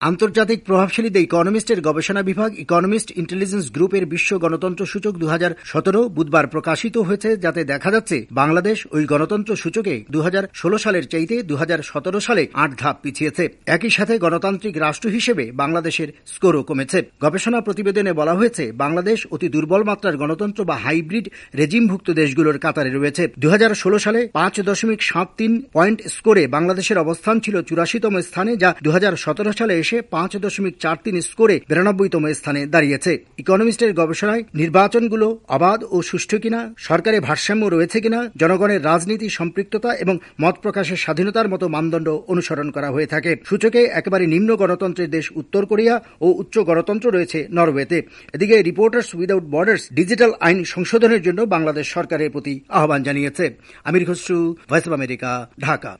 আন্তর্জাতিক প্রভাবশালী দ্য ইকোনমিস্টের গবেষণা বিভাগ ইকোনমিস্ট ইন্টেলিজেন্স গ্রুপের বিশ্ব গণতন্ত্র সূচক 2017 বুধবার প্রকাশিত হয়েছে, যাতে দেখা যাচ্ছে বাংলাদেশ ওই গণতন্ত্র সূচকে 2016 সালের চাইতে 2017 সালে 8 ধাপ পিছিয়েছে। একই সাথে গণতান্ত্রিক রাষ্ট্র হিসেবে বাংলাদেশের স্কোরও কমেছে। গবেষণা প্রতিবেদনে বলা হয়েছে, বাংলাদেশ অতি দুর্বল মাত্রার গণতন্ত্র বা হাইব্রিড রেজিমভুক্ত দেশগুলোর কাতারে রয়েছে। 2016 সালে 5.73 পয়েন্ট স্কোরে বাংলাদেশের অবস্থান ছিল 84তম স্থানে, যা 2017 সালে এসে 5.43 স্কোরে 92তম স্থানে দাঁড়িয়েছে। ইকোনমিস্টের গবেষণায় নির্বাচনগুলো অবাধ ও সুষ্ঠু কিনা, সরকারে ভারসাম্য রয়েছে কিনা, জনগণের রাজনীতি সম্পৃক্ততা এবং মত প্রকাশের স্বাধীনতার মতো মানদণ্ড অনুসরণ করা হয়ে থাকে। সূচকে একেবারে নিম্ন গণতন্ত্রের দেশ উত্তর কোরিয়া ও উচ্চ গণতন্ত্র রয়েছে নরওয়েতে। এদিকে রিপোর্টার্স উইদাউট বর্ডার্স ডিজিটাল আইন সংশোধনের জন্য বাংলাদেশ সরকারের প্রতি আহ্বান জানিয়েছে। Amir Khasru, Voice of America, Dhaka.